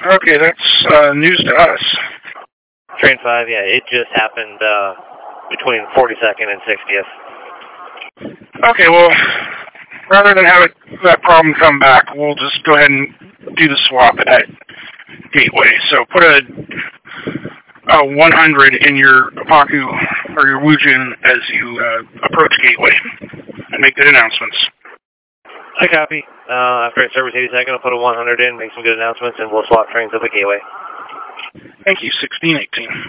Okay, that's news to us. Train 5, yeah, it just happened between 42nd and 60th. Okay, well, rather than have that problem come back, we'll just go ahead and do the swap at Gateway. So put a 100 in your Apaku or your Wujin as you approach Gateway and make good announcements. I copy. After I service 82nd, I'll put a 100 in, make some good announcements, and we'll swap trains up at Gateway. Thank you, 1618.